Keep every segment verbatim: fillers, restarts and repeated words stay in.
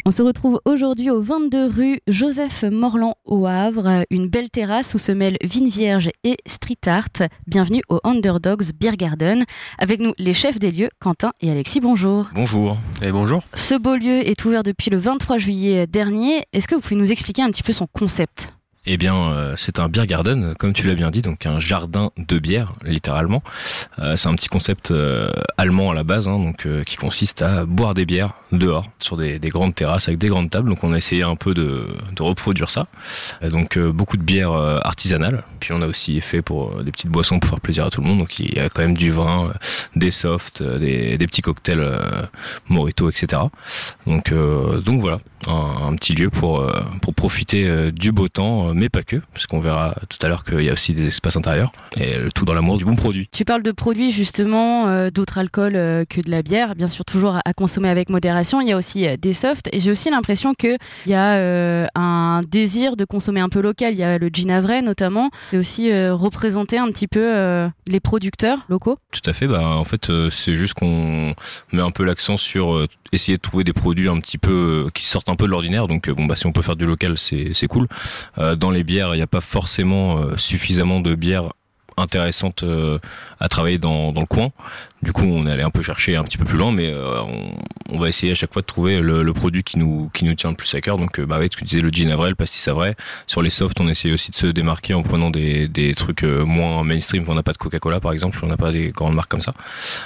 On se retrouve aujourd'hui au vingt-deux rue Joseph Morland au Havre, une belle terrasse où se mêlent vignes vierges et street art. Bienvenue au Underdogs Beer Garden. Avec nous, les chefs des lieux, Quentin et Alexis, bonjour. Bonjour. Et bonjour. Ce beau lieu est ouvert depuis le vingt-trois juillet dernier. Est-ce que vous pouvez nous expliquer un petit peu son concept ? Eh bien, euh, c'est un beer garden, comme tu l'as bien dit, donc un jardin de bière, littéralement. Euh, c'est un petit concept euh, allemand à la base, hein, donc euh, qui consiste à boire des bières dehors, sur des, des grandes terrasses avec des grandes tables. Donc, on a essayé un peu de, de reproduire ça. Et donc, euh, beaucoup de bières euh, artisanales. Puis, on a aussi fait pour euh, des petites boissons pour faire plaisir à tout le monde. Donc, il y a quand même du vin, euh, des softs, euh, des, des petits cocktails euh, Morito, et cetera. Donc, euh, donc voilà, un, un petit lieu pour euh, pour profiter euh, du beau temps. Euh, mais pas que, parce qu'on verra tout à l'heure qu'il y a aussi des espaces intérieurs, et le tout dans l'amour du bon produit. Tu parles de produits justement, euh, d'autres alcools euh, que de la bière, bien sûr toujours à, à consommer avec modération. Il y a aussi euh, des softs, et j'ai aussi l'impression qu'il y a euh, un désir de consommer un peu local. Il y a le gin Havrais notamment, et aussi euh, représenter un petit peu euh, les producteurs locaux. Tout à fait, bah, en fait euh, c'est juste qu'on met un peu l'accent sur euh, essayer de trouver des produits un petit peu euh, qui sortent un peu de l'ordinaire, donc euh, bon bah si on peut faire du local c'est, c'est cool. Euh, dans les bières, il n'y a pas forcément euh, suffisamment de bières intéressantes euh, à travailler dans, dans le coin. Du coup, on est allé un peu chercher un petit peu plus loin, mais euh, on, on va essayer à chaque fois de trouver le, le produit qui nous qui nous tient le plus à cœur. Donc, euh, bah oui, tu disais le gin Havrais, le pastis Havrais. Sur les softs, on essaie aussi de se démarquer en prenant des des trucs euh, moins mainstream. On n'a pas de Coca-Cola, par exemple, on n'a pas des grandes marques comme ça.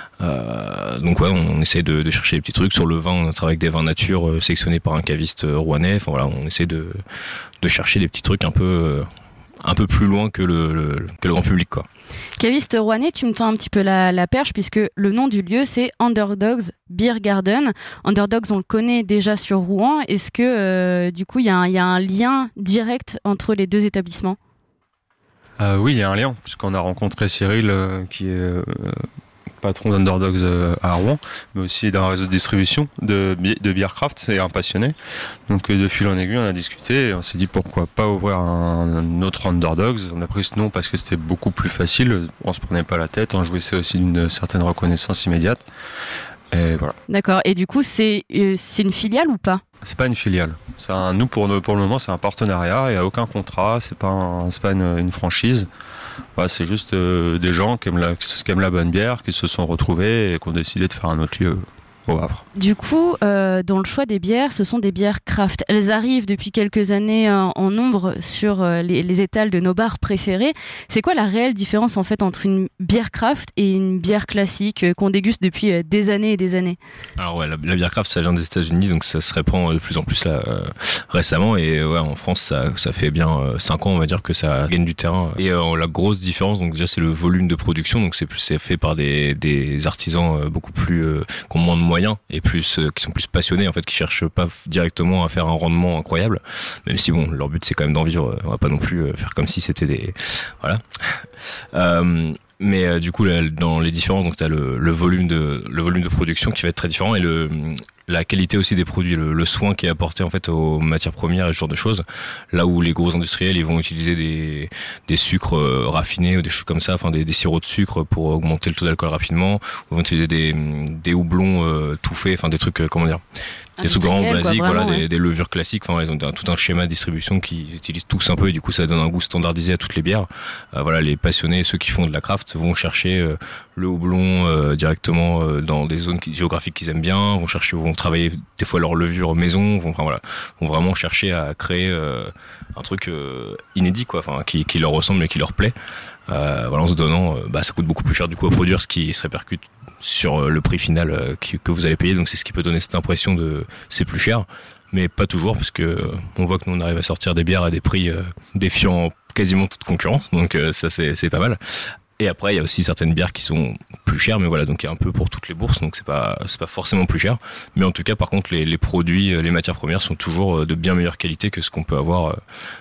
Euh, donc ouais, on, on essaie de, de chercher des petits trucs. Sur le vin, on travaille avec des vins nature euh, sélectionnés par un caviste euh, rouennais. Enfin voilà, on essaie de de chercher des petits trucs un peu euh, un peu plus loin que le, le que le grand public, quoi. Caviste rouennais, tu me tends un petit peu la, la perche, puisque le nom du lieu c'est Underdogs Beer Garden. Underdogs, on le connaît déjà sur Rouen. Est-ce que euh, du coup il y, y a un lien direct entre les deux établissements ? euh, Oui, il y a un lien, puisqu'on a rencontré Cyril euh, qui est euh, patron d'Underdogs euh, à Rouen, mais aussi d'un réseau de distribution de, de bière craft. C'est un passionné. Donc de fil en aiguille, on a discuté et on s'est dit pourquoi pas ouvrir un, un autre Underdogs. On a pris ce nom parce que c'était beaucoup plus facile. On se prenait pas la tête. On jouissait aussi d'une certaine reconnaissance immédiate. Et voilà. D'accord. Et du coup, c'est euh, c'est une filiale ou pas ? C'est pas une filiale. C'est un, nous pour pour le moment, c'est un partenariat. Il y a aucun contrat. C'est pas un, c'est pas une, une franchise. Voilà, c'est juste euh, des gens qui aiment, la, qui aiment la bonne bière, qui se sont retrouvés et qui ont décidé de faire un autre lieu au Havre. Du coup, euh, dans le choix des bières, ce sont des bières craft. Elles arrivent depuis quelques années euh, en nombre sur euh, les, les étals de nos bars préférés. C'est quoi la réelle différence en fait entre une bière craft et une bière classique euh, qu'on déguste depuis euh, des années et des années ? Alors ouais, la, la bière craft, ça vient des États-Unis, donc ça se répand de plus en plus là euh, récemment. Et ouais, en France, ça, ça fait bien euh, cinq ans, on va dire, que ça gagne du terrain. Et euh, la grosse différence, donc déjà, c'est le volume de production. Donc c'est plus, c'est fait par des, des artisans euh, beaucoup plus euh, qui ont moins de moyens et plus euh, qui sont plus passionnés en fait, qui cherchent pas f- directement à faire un rendement incroyable. Même si bon, leur but c'est quand même d'en vivre. On va pas non plus euh, faire comme si c'était des voilà. Euh, Mais euh, du coup, là, dans les différences, donc t'as le, le volume de le volume de production qui va être très différent et le la qualité aussi des produits, le, le soin qui est apporté en fait aux matières premières et ce genre de choses. Là où les gros industriels, ils vont utiliser des des sucres euh, raffinés ou des choses comme ça, enfin des, des sirops de sucre pour augmenter le taux d'alcool rapidement. Ou ils vont utiliser des des houblons euh, tout faits, enfin des trucs euh, comment dire. Des trucs grands basiques, quoi, voilà, ouais. des, des levures classiques. Enfin, ils ont un, tout un schéma de distribution qu'ils utilisent tous un peu et du coup, ça donne un goût standardisé à toutes les bières. Euh, voilà, les passionnés, ceux qui font de la craft, vont chercher euh, le houblon euh, directement euh, dans des zones qui, géographiques qu'ils aiment bien. Vont chercher, vont travailler des fois leur levure maison. Vont, enfin voilà, vont vraiment chercher à créer euh, un truc euh, inédit, quoi, enfin qui, qui leur ressemble et qui leur plaît. Euh, voilà, en se donnant, euh, bah ça coûte beaucoup plus cher du coup à produire, ce qui se répercute sur le prix final euh, qui, que vous allez payer. Donc c'est ce qui peut donner cette impression de c'est plus cher, mais pas toujours, parce que euh, on voit que nous on arrive à sortir des bières à des prix euh, défiant quasiment toute concurrence. Donc euh, ça c'est c'est pas mal. Et après il y a aussi certaines bières qui sont plus chères, mais voilà, donc il y a un peu pour toutes les bourses, donc c'est pas c'est pas forcément plus cher. Mais en tout cas par contre les les produits, les matières premières sont toujours de bien meilleure qualité que ce qu'on peut avoir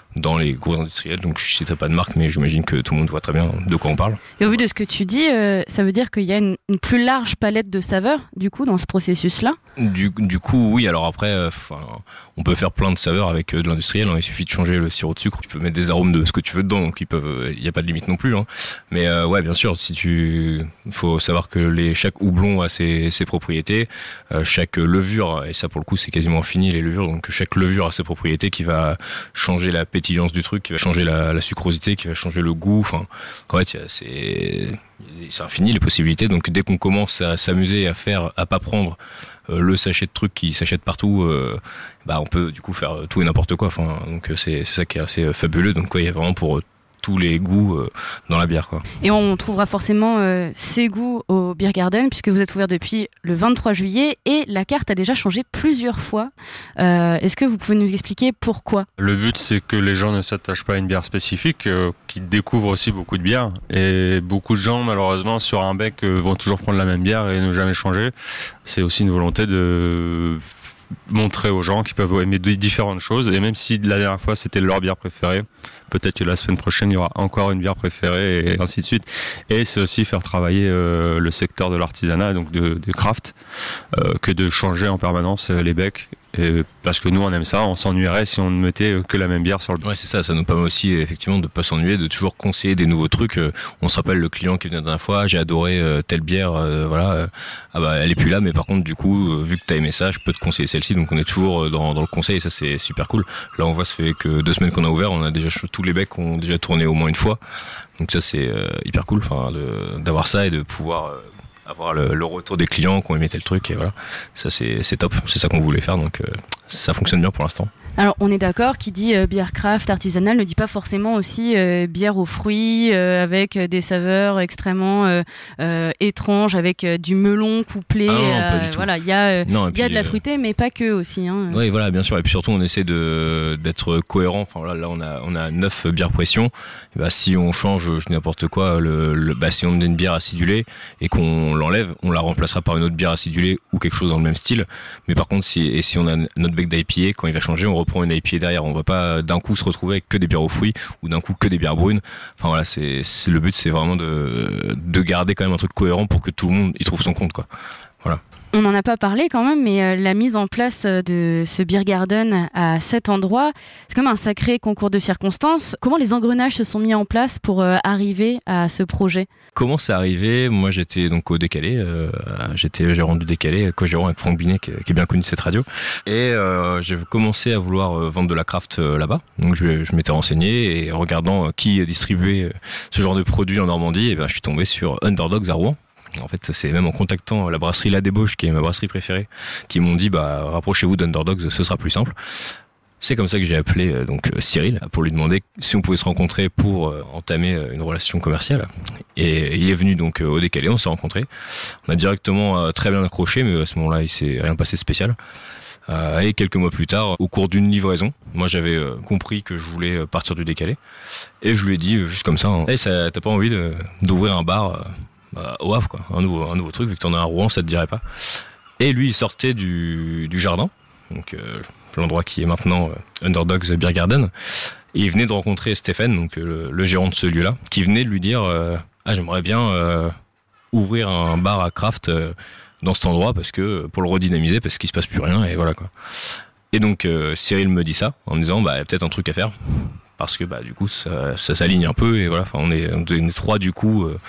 dans les gros industriels. Donc je citerai pas de marque, mais j'imagine que tout le monde voit très bien de quoi on parle. Et au vu de ce que tu dis, euh, ça veut dire qu'il y a une, une plus large palette de saveurs, du coup, dans ce processus-là? Du, du coup, oui. Alors après, euh, on peut faire plein de saveurs avec euh, de l'industriel. Hein. Il suffit de changer le sirop de sucre. Tu peux mettre des arômes de ce que tu veux dedans, donc il peuvent, il y a pas de limite non plus. Hein. Mais euh, ouais, bien sûr, si tu, faut savoir que les chaque houblon a ses, ses propriétés, euh, chaque levure, et ça pour le coup c'est quasiment fini les levures. Donc chaque levure a ses propriétés qui va changer la pétillance du truc, qui va changer la, la sucrosité, qui va changer le goût. Enfin, en fait, c'est c'est infini les possibilités. Donc dès qu'on commence à s'amuser, à faire, à pas prendre le sachet de trucs qui s'achètent partout, euh, bah on peut du coup faire tout et n'importe quoi. Enfin, donc c'est c'est ça qui est assez fabuleux. Donc ouais, il y a vraiment pour tous les goûts euh, dans la bière, quoi. Et on trouvera forcément euh, ces goûts au Beer Garden puisque vous êtes ouvert depuis le vingt-trois juillet et la carte a déjà changé plusieurs fois. Euh, est-ce que vous pouvez nous expliquer pourquoi? Le but, c'est que les gens ne s'attachent pas à une bière spécifique, euh, qu'ils découvrent aussi beaucoup de bières. Et beaucoup de gens, malheureusement, sur un bec, euh, vont toujours prendre la même bière et ne jamais changer. C'est aussi une volonté de montrer aux gens qu'ils peuvent aimer différentes choses. Et même si la dernière fois, c'était leur bière préférée, peut-être que la semaine prochaine, il y aura encore une bière préférée et ainsi de suite. Et c'est aussi faire travailler euh, le secteur de l'artisanat, donc de, de craft, euh, que de changer en permanence les becs. Et parce que nous on aime ça, on s'ennuierait si on ne mettait que la même bière sur le. Ouais, c'est ça, ça nous permet aussi effectivement de pas s'ennuyer, de toujours conseiller des nouveaux trucs. On se rappelle le client qui est venu la dernière fois, j'ai adoré euh, telle bière, euh, voilà, euh, ah bah elle est plus là, mais par contre du coup euh, vu que t'as aimé ça, je peux te conseiller celle-ci. Donc on est toujours dans, dans le conseil et ça c'est super cool. Là on voit, ça fait que deux semaines qu'on a ouvert, on a déjà tous les becs ont déjà tourné au moins une fois. Donc ça c'est euh, hyper cool, enfin d'avoir ça et de pouvoir euh, avoir le, le retour des clients qui ont aimé tel truc et voilà, ça c'est c'est top, c'est ça qu'on voulait faire, donc euh, ça fonctionne bien pour l'instant. Alors on est d'accord, qui dit euh, bière craft artisanale ne dit pas forcément aussi euh, bière aux fruits euh, avec des saveurs extrêmement euh, euh, étranges, avec euh, du melon couplé. Ah non, pas euh, du tout. Voilà, il y a euh, non, il y a de la fruitée, mais pas que aussi. Hein. Oui, voilà, bien sûr. Et puis surtout, on essaie de d'être cohérent. Enfin voilà, là on a on a neuf bières pression. Et bah si on change je dis n'importe quoi, le, le bah si on donne une bière acidulée et qu'on l'enlève, on la remplacera par une autre bière acidulée ou quelque chose dans le même style. Mais par contre, si et si on a notre bec d'I P A, quand il va changer, on reprend une I P A derrière. On va pas d'un coup se retrouver avec que des bières aux fruits ou d'un coup que des bières brunes. Enfin voilà, c'est, c'est le but, c'est vraiment de de garder quand même un truc cohérent pour que tout le monde y trouve son compte, quoi. Voilà. On n'en a pas parlé quand même, mais euh, la mise en place de ce Beer Garden à cet endroit, c'est comme un sacré concours de circonstances. Comment les engrenages se sont mis en place pour euh, arriver à ce projet ? Comment c'est arrivé ? Moi, j'étais donc au Décalé. Euh, j'étais gérant du Décalé, co-gérant avec Franck Binet, qui, qui est bien connu de cette radio. Et euh, j'ai commencé à vouloir euh, vendre de la craft euh, là-bas. Donc, je, je m'étais renseigné et en regardant euh, qui distribuait euh, ce genre de produit en Normandie, et ben, je suis tombé sur Underdogs à Rouen. En fait, c'est même en contactant la brasserie La Débauche, qui est ma brasserie préférée, qui m'ont dit bah rapprochez-vous d'Underdogs, ce sera plus simple. C'est comme ça que j'ai appelé euh, donc Cyril pour lui demander si on pouvait se rencontrer pour euh, entamer euh, une relation commerciale. Et il est venu donc euh, au Décalé, on s'est rencontrés. On a directement euh, très bien accroché, mais à ce moment-là, il s'est rien passé de spécial. Euh, et quelques mois plus tard, au cours d'une livraison, moi j'avais euh, compris que je voulais partir du Décalé, et je lui ai dit euh, juste comme ça, hein, hey, ça t'as pas envie de, d'ouvrir un bar euh, Bah, au Havre, quoi, un nouveau, un nouveau truc, vu que t'en as à Rouen, ça te dirait pas. Et lui, il sortait du, du jardin, donc euh, l'endroit qui est maintenant euh, Underdogs Beer Garden, et il venait de rencontrer Stéphane, donc euh, le, le gérant de ce lieu-là, qui venait de lui dire euh, ah j'aimerais bien euh, ouvrir un bar à craft euh, dans cet endroit parce que pour le redynamiser, parce qu'il se passe plus rien, et voilà quoi. Et donc euh, Cyril me dit ça en me disant bah il y a peut-être un truc à faire, parce que bah du coup ça, ça s'aligne un peu, et voilà, enfin on est, on est trois du coup. Euh,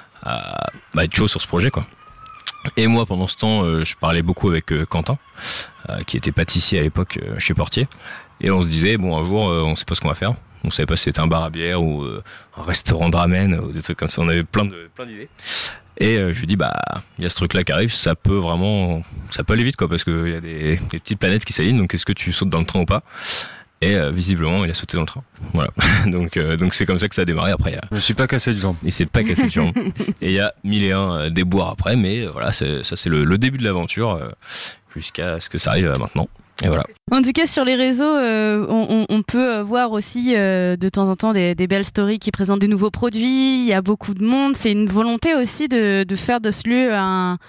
à bah, être chaud sur ce projet, quoi. Et moi pendant ce temps euh, je parlais beaucoup avec euh, Quentin euh, qui était pâtissier à l'époque euh, chez Portier, et on se disait bon un jour euh, on sait pas ce qu'on va faire, on savait pas si c'était un bar à bière ou euh, un restaurant de ramen ou des trucs comme ça, on avait plein de plein d'idées. Et euh, je lui dis bah il y a ce truc là qui arrive, ça peut vraiment ça peut aller vite, quoi, parce que il y a des, des petites planètes qui s'alignent, donc est-ce que tu sautes dans le train ou pas? Et euh, visiblement, il a sauté dans le train. Voilà. donc, euh, donc c'est comme ça que ça a démarré. Après, il y a... Je me suis pas cassé de jambes. Il s'est pas cassé de jambes. Et il y a mille et un euh, déboires après, mais euh, voilà, c'est, ça c'est le, le début de l'aventure euh, jusqu'à ce que ça arrive euh, maintenant. Et voilà. En tout cas, sur les réseaux, euh, on, on peut voir aussi euh, de temps en temps des, des belles stories qui présentent des nouveaux produits. Il y a beaucoup de monde. C'est une volonté aussi de, de faire de ce lieu un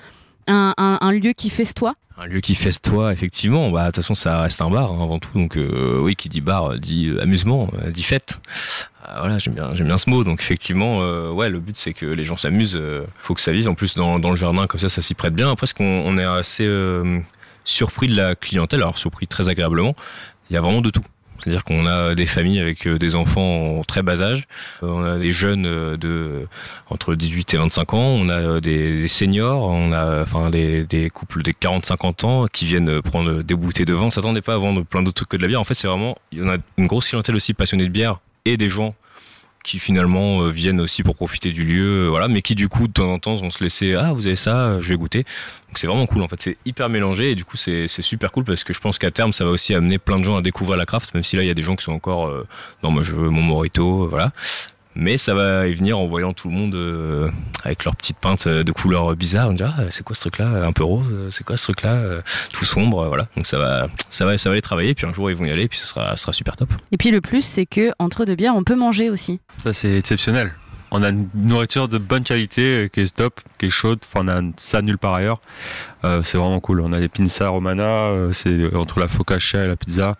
Un, un, un lieu qui festoie. Un lieu qui festoie, effectivement. Bah, de toute façon, ça reste un bar hein, avant tout. Donc, euh, oui, qui dit bar dit euh, amusement, euh, dit fête. Euh, voilà, j'aime bien, j'aime bien ce mot. Donc, effectivement, euh, ouais, le but c'est que les gens s'amusent. Euh, faut que ça vive. En plus, dans, dans le jardin, comme ça, ça s'y prête bien. Après, ce qu'on on est assez euh, surpris de la clientèle. Alors, surpris très agréablement. Il y a vraiment de tout. C'est-à-dire qu'on a des familles avec des enfants en très bas âge, on a des jeunes de entre dix-huit et vingt-cinq ans, on a des, des seniors, on a enfin des, des couples de quarante à cinquante ans qui viennent prendre des bouteilles de vin. On s'attendait pas à vendre plein d'autres trucs que de la bière. En fait, c'est vraiment, il y en a une grosse clientèle aussi passionnée de bière et des gens qui finalement euh, viennent aussi pour profiter du lieu, euh, voilà, mais qui du coup de temps en temps vont se laisser, ah vous avez ça, je vais goûter. Donc c'est vraiment cool en fait, c'est hyper mélangé et du coup c'est c'est super cool parce que je pense qu'à terme ça va aussi amener plein de gens à découvrir la craft, même si là il y a des gens qui sont encore, euh, non moi je veux mon mojito, euh, voilà. Mais ça va y venir en voyant tout le monde euh, avec leurs petites pintes de couleurs bizarres. On dit ah c'est quoi ce truc là, un peu rose, c'est quoi ce truc là, tout sombre, euh, voilà. Donc ça va, ça va, ça va les travailler. Puis un jour ils vont y aller, puis ce sera, ce sera super top. Et puis le plus c'est que entre deux bières on peut manger aussi. Ça c'est exceptionnel. On a une nourriture de bonne qualité qui est top, qui est chaude. Enfin on a ça nulle part ailleurs. Euh, c'est vraiment cool. On a des pinza romana, euh, c'est entre la focaccia et la pizza.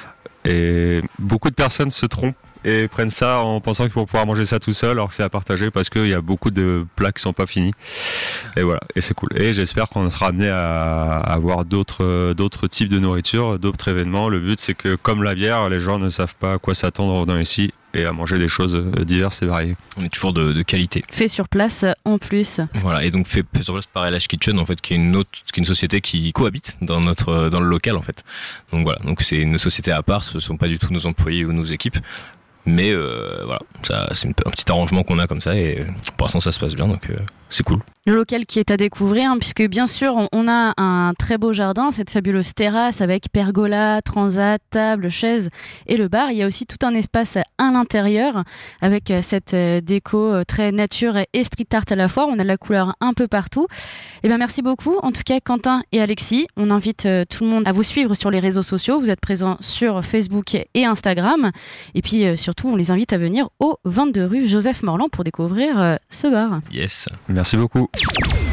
Et beaucoup de personnes se trompent et prennent ça en pensant qu'ils vont pouvoir manger ça tout seul alors que c'est à partager parce qu'il y a beaucoup de plats qui sont pas finis et voilà, et c'est cool et j'espère qu'on sera amené à avoir d'autres d'autres types de nourriture, d'autres événements. Le but c'est que comme la bière, les gens ne savent pas à quoi s'attendre en venant ici et à manger des choses diverses et variées. On est toujours de, de qualité. Fait sur place en plus. Voilà, et donc fait sur place par L H Kitchen en fait, qui est une autre, qui est une société qui cohabite dans notre dans le local en fait. Donc voilà, donc c'est une société à part, ce sont pas du tout nos employés ou nos équipes. Mais euh, voilà, ça, c'est une, un petit arrangement qu'on a comme ça et pour l'instant ça se passe bien, donc euh, c'est cool. Le local qui est à découvrir, hein, puisque bien sûr on, on a un très beau jardin, cette fabuleuse terrasse avec pergola, transat, table, chaise et le bar. Il y a aussi tout un espace à l'intérieur avec cette déco très nature et street art à la fois. On a de la couleur un peu partout. Et ben merci beaucoup en tout cas Quentin et Alexis. On invite tout le monde à vous suivre sur les réseaux sociaux. Vous êtes présents sur Facebook et Instagram. Et puis surtout on les invite à venir au vingt-deux rue Joseph Morland pour découvrir ce bar. Yes. Merci beaucoup.